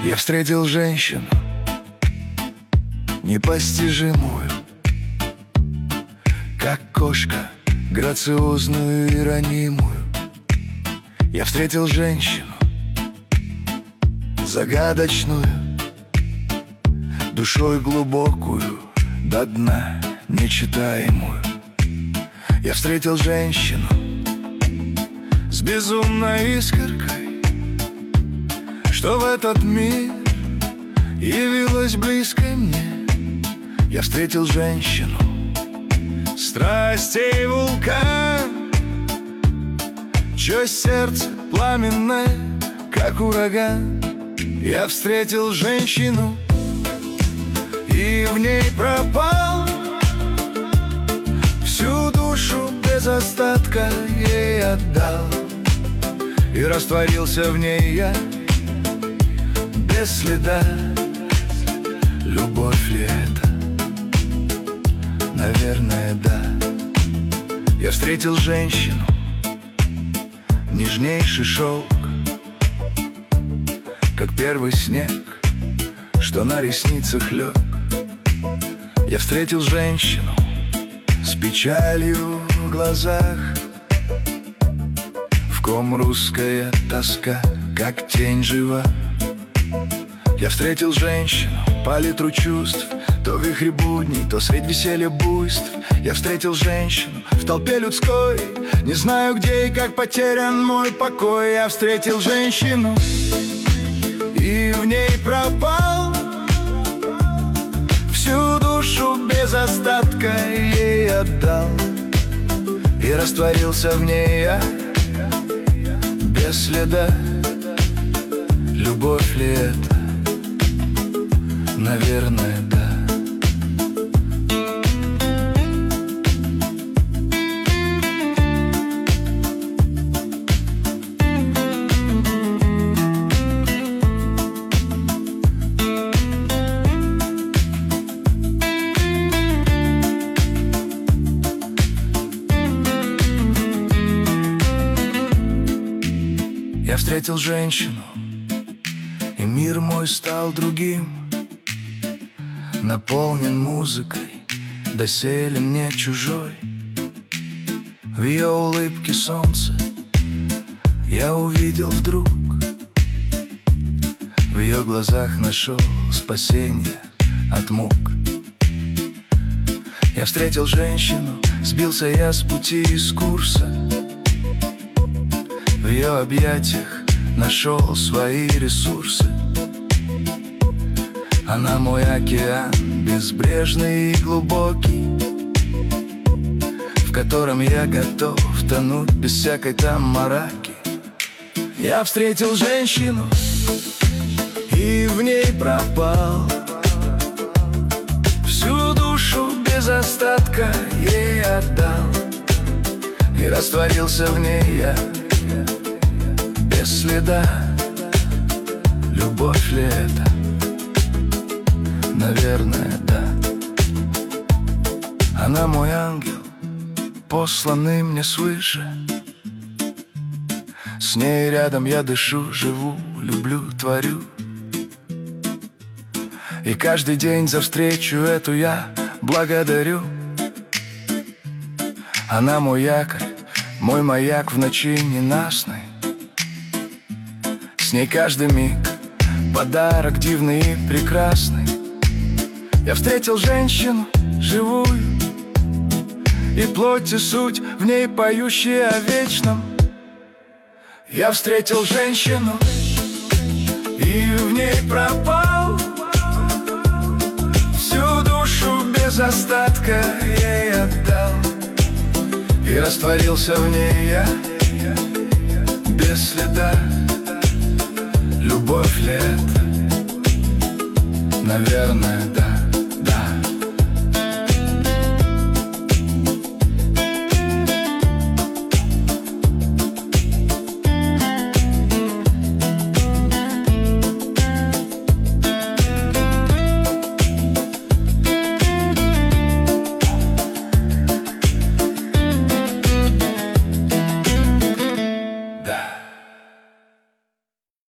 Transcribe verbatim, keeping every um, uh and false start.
Я встретил женщину непостижимую, как кошка, грациозную и ранимую. Я встретил женщину загадочную, душой глубокую, до дна нечитаемую. Я встретил женщину с безумной искоркой, что в этот мир явилась близкой мне. Я встретил женщину, страстей вулкан, чье сердце пламенное, как ураган. Я встретил женщину и в ней пропал, всю душу без остатка ей отдал. И растворился в ней я без следа. Любовь ли это? Наверное, да. Я встретил женщину, нежнейший шелк, как первый снег, что на ресницах лег. Я встретил женщину с печалью в глазах, в ком русская тоска, как тень жива. Я встретил женщину, палитру чувств, то вихри будней, то средь веселья буйств. Я встретил женщину в толпе людской, не знаю где и как потерян мой покой. Я встретил женщину и в ней пропал, всю душу без остатка ей отдал. И растворился в ней я без следа. Любовь ли это? Наверное, да. Я встретил женщину, и мир мой стал другим, наполнен музыкой, доселе мне чужой. В ее улыбке солнце я увидел вдруг, в ее глазах нашел спасение от мук. Я встретил женщину, сбился я с пути и с курса, в ее объятиях нашел свои ресурсы. Она мой океан, безбрежный и глубокий, в котором я готов тонуть без всякой там мараки. Я встретил женщину и в ней пропал, всю душу без остатка ей отдал. И растворился в ней я без следа. Любовь ли это? Наверное, да. Она мой ангел, посланный мне свыше. С ней рядом я дышу, живу, люблю, творю. И каждый день за встречу эту я благодарю. Она мой якорь, мой маяк в ночи ненастной. С ней каждый миг подарок дивный и прекрасный. Я встретил женщину живую, и плоть и суть в ней поющие о вечном. Я встретил женщину и в ней пропал, всю душу без остатка ей отдал. И растворился в ней я без следа. Любовь ли это? Наверное, да.